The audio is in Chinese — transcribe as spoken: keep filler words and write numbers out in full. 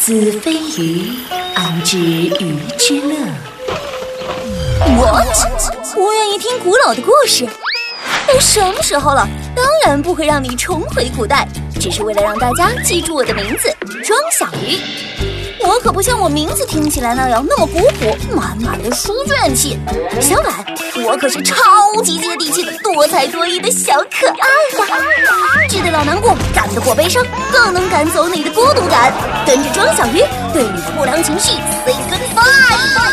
子非鱼，安知鱼之乐 ？What？ 我愿意听古老的故事。都什么时候了？当然不会让你重回古代，只是为了让大家记住我的名字庄小鱼。我可不像我名字听起来那样那么古朴，满满的书卷气。相反，我可是超级接地气的多才多艺的小可爱呀！治得了难过，赶得过悲伤，更能赶走你的孤独感。跟着庄小鱼，对你的不良情绪 say goodbye。